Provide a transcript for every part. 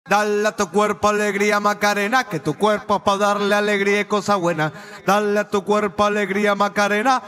Dale a tu cuerpo alegría Macarena, que tu cuerpo es pa' darle alegría y cosa buena. Dale a tu cuerpo alegría Macarena,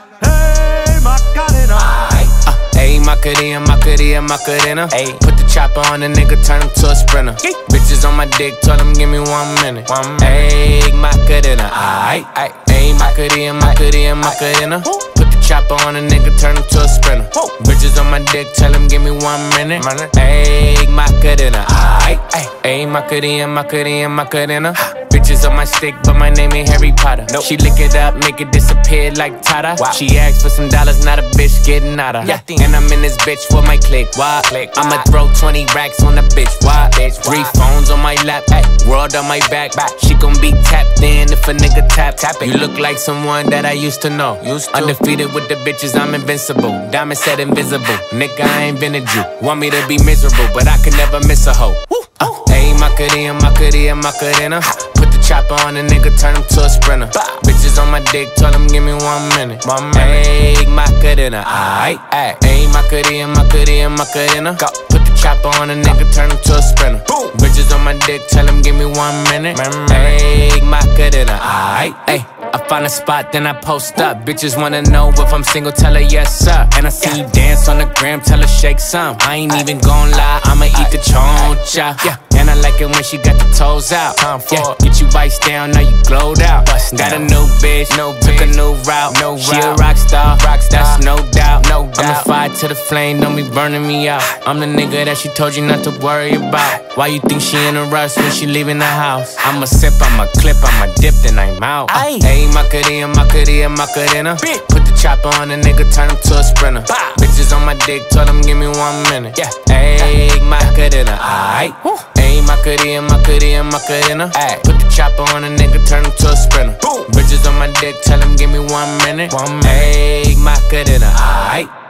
hey Macarena. Ayy, Macarena, Macarena, Macarena. Ayy, put the chopper on the nigga, turn him to a sprinter. Bitches on my dick, told him give me 1 minute. Ayy, Macarena, ayy, ayy, Macarena, Macarena, Macarena. Put the chopper on a nigga, turn him to a sprinter. Bitches on my dick, tell him give me 1 minute. Ayy, Macarena, ayy, ayy, Macarena, Macarena, Macarena. Bitches on my stick, but my name ain't Harry Potter. Nope. She lick it up, make it disappear like Tata. Wow. She asked for some dollars, not a bitch getting nada. Yeah. And I'm in this bitch for my click. Why? I'ma throw 20 racks on the bitch. Why? 3 phones on my lap, world on my back. She gon' be tapped in if a nigga tap it. You look like someone that I used to know. Undefeated with the bitches, I'm invincible. Diamond said invisible. Nigga, I ain't been a Jew. Want me to be miserable, but I can never miss a hoe. Ayy, Macarena, Macarena, Macarena. Put the chopper on a nigga, turn him to a sprinter. Bitches on my dick, told him give me 1 minute. Ayy, Macarena, ayy, ayy, Macarena, Macarena, Macarena. Put the chopper on a nigga, turn him to a sprinter. Bitches on my dick, tell him give me 1 minute. Ayy, Macarena, ayy, ayy. I find a spot, then I post up. Bitches wanna know if I'm single, tell her yes, sir. And I see you dance on the gram, tell her shake some. I ain't even gon' lie, I'ma eat the choncha. And I like it when she got the toes out. Get you iced down, now you glowed out. Got a new bitch, took a new route. She a rock star, that's no doubt. I'm a fire to the flame, don't be burning me out. I'm the nigga that she told you not to worry about. Why you think she in a rush when she leaving the house? I'ma sip, I'ma clip, I'ma dip, then I'm out. Ayy, Macarena, Macarena, Macarena. Put the chopper on a nigga, turn him to a sprinter. Bitches on my dick, told him give me 1 minute. Ayy, Macarena, ayy, ayy, Macarena, Macarena, Macarena. Put the chopper on a nigga, turn him to a sprinter. Bitches on my dick, tell him give me 1 minute. Ayy, Macarena, ayy.